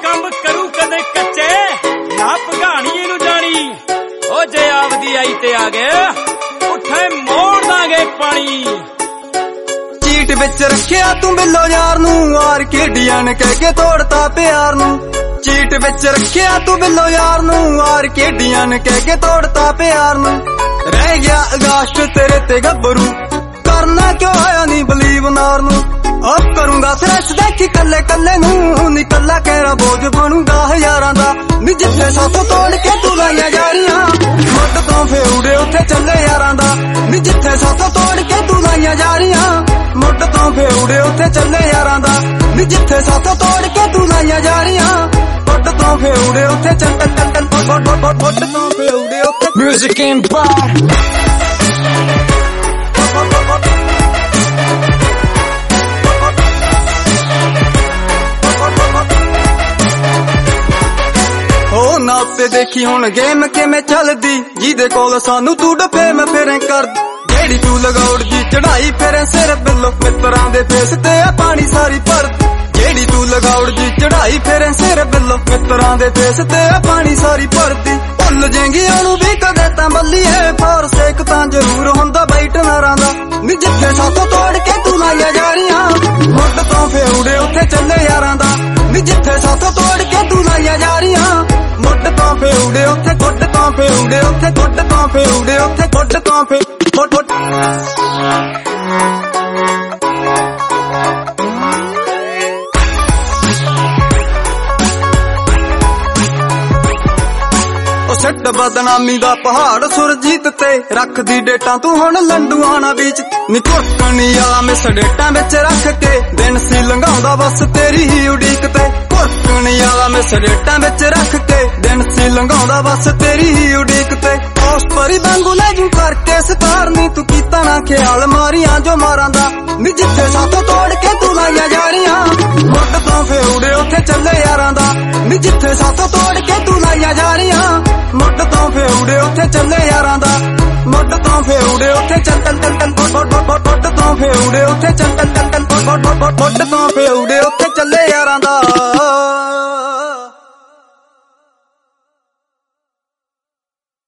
ਕੰਮ ਕਰੂ ਕਦੇ ਕੱਚੇ ਨਾ ਭਗਾਣੀ ਨੂੰ ਜਾਣੀ ਉਹ ਜੇ ਆਪਦੀ ਆਈ ਤੇ ਆ ਗਏ ਉੱਠੇ ਮੋੜ ਦਾਂਗੇ ਪਾਣੀ ਚੀਟ ਵਿੱਚ ਰੱਖਿਆ ਤੂੰ ਬਿੱਲੋ ਯਾਰ ਨੂੰ ਆਰਕੇਡੀਅਨ ਨੇ ਕਹਿ ਕੇ ਤੋੜਤਾ ਪਿਆਰ ਨੂੰ ਚੀਟ ਵਿੱਚ ਰੱਖਿਆ ਤੂੰ ਬਿੱਲੋ ਯਾਰ ਨੂੰ ਆਰਕੇਡੀਅਨ ਨੇ ਕਹਿ ਕੇ ਤੋੜਤਾ ਪਿਆਰ ਨੂੰ ਰਹਿ ਗਿਆ ਅਗਸਤ ਤੇਰੇ ਤੇ ਗੱਭਰੂ ਕਰਨਾ ਕਿਉਂ ਆਇਆ ਨਹੀਂ ਬਲੀਵ ਨਾਰ ਨੂੰ ਆਪ ਕਰੂੰਗਾ ਫਰੈਸ਼ ਦੇਖੀ ਕੱਲੇ ਕੱਲੇ ਨੂੰ ਨਿਕਲਾ ਕਹਿਰਾ ਬੋਝ ਬਣੂਗਾ ਹਜ਼ਾਰਾਂ ਦਾ ਨੀ ਜਿੱਥੇ ਸਾਥੋਂ ਤੋੜ ਕੇ ਤੂੰ ਲਾਈਆਂ ਜਾਰੀਆਂ ਮੁੱਢ ਤੋਂ ਫੇਉੜੇ ਉੱਥੇ ਚੱਲੇ ਯਾਰਾਂ ਦਾ ਨੀ ਜਿੱਥੇ ਸਾਥੋਂ ਤੋੜ ਕੇ ਤੂੰ ਲਾਈਆਂ ਜਾਰੀਆਂ ਮੁੱਢ ਤੋਂ ਫੇਉੜੇ ਉੱਥੇ ਚੱਲੇ ਯਾਰਾਂ ਦਾ ਨੀ ਜਿੱਥੇ ਸਾਥੋਂ ਤੋੜ ਕੇ ਤੂੰ ਲਾਈਆਂ ਜਾਰੀਆਂ ਮੁੱਢ ਤੋਂ ਫੇਉੜੇ ਉੱਥੇ ਚੱਲ ਮੁੱਢ ਤੋਂ ਫੇਉੜੇ ਉੱਥੇ ਮਿਊਜ਼ਿਕ ਇਨ ਬਾਰ ਹੋ ਨਾ ਤੇ ਦੇਖੀ ਹੁਣ ਗੇਮ ਕਿਵੇਂ ਚੱਲਦੀ ਜਿਹਦੇ ਕੋਲ ਸਾਨੂੰ ਤੂੰ ਡਫੇ ਮੈਂ ਫੇਰੇ ਕਰ ਜਿਹੜੀ ਤੂੰ ਲਗਾਉੜ ਦੀ ਚੜਾਈ ਫੇਰੇ ਸਿਰ ਬਿੱਲੋ ਮਿੱਤਰਾਂ ਦੇ ਫੇਸ ਤੇ ਆ ਪਾਣੀ ਸਾਰੀ ਭਰ ਜਿਹੜੀ ਤੂੰ ਲਗਾਉੜ ਦੀ ਚੜਾਈ ਫੇਰੇ ਸਿਰ ਬਿੱਲੋ ਮਿੱਤਰਾਂ ਦੇ ਫੇਸ ਤੇ ਆ ਪਾਣੀ ਸਾਰੀ ਭਰਦੀ ਭੁੱਲ ਜਾਏਗੀ ਉਹਨੂੰ ਵੀ ਕਦੇ ਤਾਂ ਬੱਲੀਏ ਫੋਰਸ ਇੱਕ ਤਾਂ ਜ਼ਰੂਰ ਹੁੰਦਾ ਬਾਈਟ ਨਾਰਾਂ ਦਾ ਨੀ ਜਿੱਥੇ ਸਾਥੋਂ ਤੋੜ ਕੇ ਤੂੰ ਲਾਈਆਂ ਜਾਰੀਆਂ ਮੁੱਢ ਤੋਂ ਫੇਉੜੇ ਉੱਥੇ ਚੱਲੇ ਯਾਰਾਂ ਦਾ ਨੀ ਜਿੱਥੇ ਸਾਥੋਂ ਤੋੜ ਕੇ ਤੂੰ ਲਾਈਆਂ ਜਾਰੀਆਂ ਮੁੱਢ ਤੋਂ ਫੇਉੜੇ ਉੱਥੇ ਗੁੱਡ ਤੋਂ ਫੇਉੜੇ ਉੱਥੇ ਗੁੱਡ ਤੋਂ ਫੇਉੜੇ ਉੱਥੇ ਗੁੱਡ ਤੋਂ ਫੇ ਛੱਡ ਬਦਨਾਮੀ ਦਾ ਪਹਾੜ ਸੁਰਜੀਤ ਤੇ ਰੱਖਦੀ ਡੇਟਾਂ ਤੂੰ ਹੁਣ ਲੰਡੂਆਣਾ ਵਿੱਚ ਨੀ ਘੁੱਟਣੀ ਵਾਲਾ ਮਿਸ ਡੇਟਾਂ ਵਿੱਚ ਰੱਖ ਕੇ ਦਿਨ ਸੀ ਲੰਘਾਉਂਦਾ ਬਸ ਤੇਰੀ ਹੀ ਉਡੀਕ ਤੇ ਘੁੱਟਣੀ ਵਾਲਾ ਮਿਸ ਡੇਟਾਂ ਵਿੱਚ ਰੱਖ ਕੇ ਦਿਨ ਸੀ ਲੰਘਾਉਂਦਾ ਬਸ ਤੇਰੀ ਹੀ ਉਡੀਕ ਤੇ ਉਸ ਪਰੀ ਵਾਂਗੂ ਲੈ ਜੂ ਕਰਕੇ ਸਤਾਰਨੀ ਤੂੰ ਕੀਤਾ ਨਾ ਖਿਆਲ ਮਾਰੀਆਂ ਜੋ ਮਾਰਾਂ ਦਾ ਨੀ ਜਿੱਥੇ ਸਾਥੋਂ ਤੋੜ ਕੇ ਤੂੰ ਲਾਈਆਂ ਜਾਰੀਆਂ ਮੁੱਢ ਤੋਂ ਫੇਉੜੇ ਉੱਥੇ ਚੱਲੇ ਯਾਰਾਂ ਦਾ ਨੀ ਜਿੱਥੇ ਸਾਥੋਂ ਤੋੜ ਕੇ ਤੂੰ ਲਾਈਆਂ ਜਾਰੀਆਂ ਮੁੱਢ ਤੋਂ ਫੇਉੜੇ ਉੱਥੇ ਚੱਲੇ ਯਾਰਾਂ ਦਾ ਮੁੱਢ ਤੋਂ ਫੇਉੜੇ ਉੱਥੇ ਚੱਲ ਮੁੱਢ ਤੋਂ ਫੇਉੜੇ ਉੱਥੇ ਚੱਲ ਮੁੱਢ ਤੋਂ ਫੇਉੜੇ ਉੱਥੇ ਚੱਲੇ ਯਾਰਾਂ ਦਾ